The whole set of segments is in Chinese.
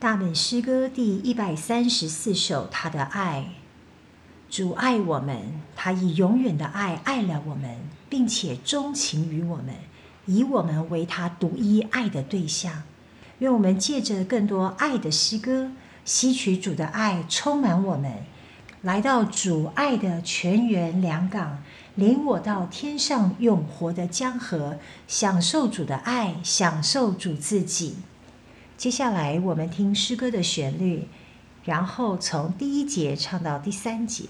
大本诗歌第134首，他的爱。主爱我们，他以永远的爱爱了我们，并且钟情于我们，以我们为他独一爱的对象。愿我们借着更多爱的诗歌，吸取主的爱充满我们，来到主爱的泉源良港，领我到天上永活的江河，享受主的爱，享受主自己。接下来我们听诗歌的旋律，然后从第1节唱到第3节。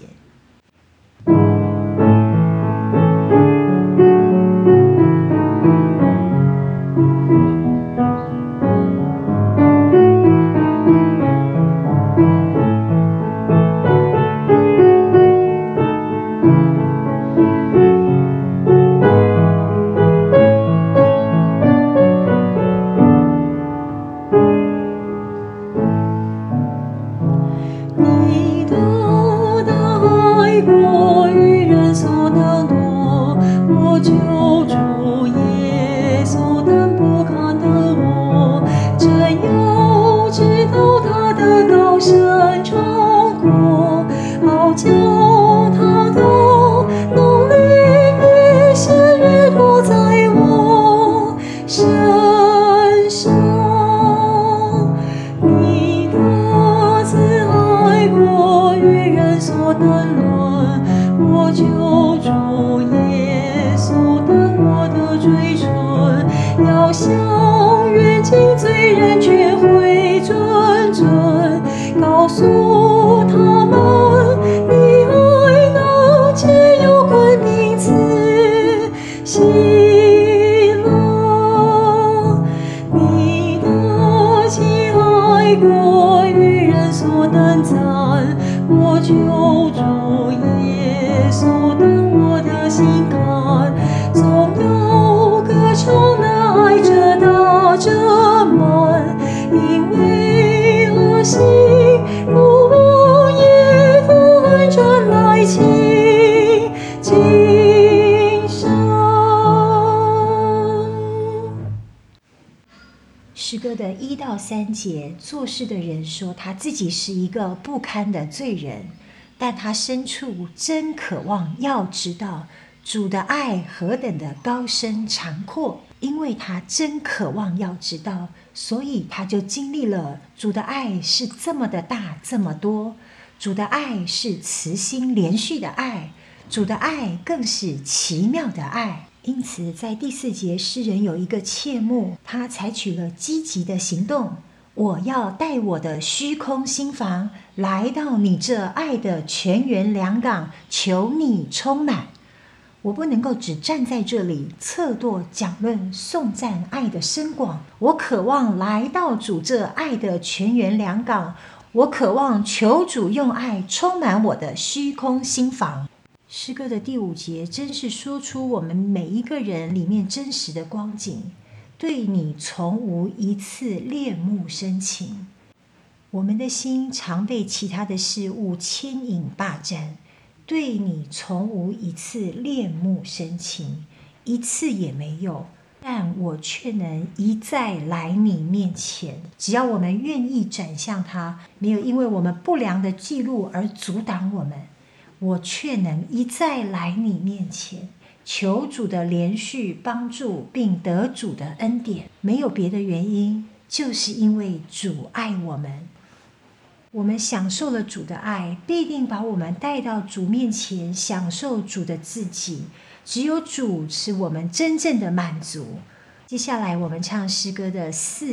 诗歌的1到3节，作诗的人说他自己是一个不堪的罪人，但他深处真渴望要知道主的爱何等的高深长阔，因为他真渴望要知道，所以他就经历了主的爱是这么的大，这么多。主的爱是慈心连续的爱，主的爱更是奇妙的爱。因此在第4节，诗人有一个切慕，他采取了积极的行动。我要带我的虚空心房来到你这爱的泉源良港，求你充满。我不能够只站在这里侧舵讲论颂赞爱的深广，我渴望来到主这爱的泉源良港，我渴望求主用爱充满我的虚空心房。诗歌的第5节真是说出我们每一个人里面真实的光景，对你从无一次恋慕深情。我们的心常被其他的事物牵引霸占，对你从无一次恋慕深情，一次也没有，但我却能一再来你面前。只要我们愿意转向他，没有因为我们不良的记录而阻挡我们，我却能一再来你面前，求主的连续帮助，并得主的恩典。没有别的原因，就是因为主爱我们。我们享受了主的爱，必定把我们带到主面前，享受主的自己。只有主是我们真正的满足。接下来我们唱诗歌的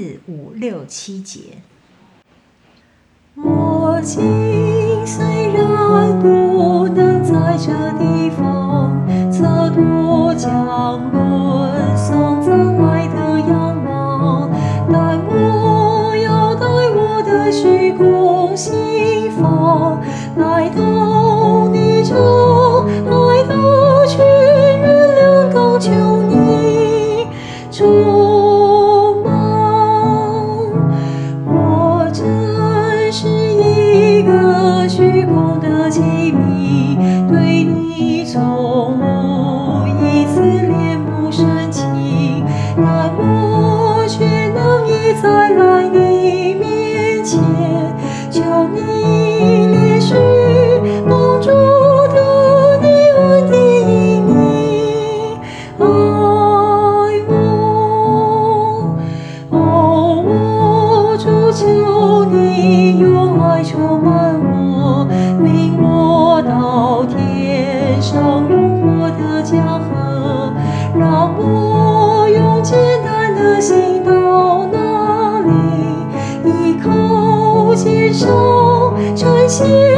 4、5、6、7节。 我今虽然不能在这地方测度讲论颂赞爱的仰望，但我要带我的虚空心房来到你这爱的泉源良港，求你充满。我真是一个虚空的器皿，对你从无一次恋慕深情，但我却能一再来你面前， 手，展现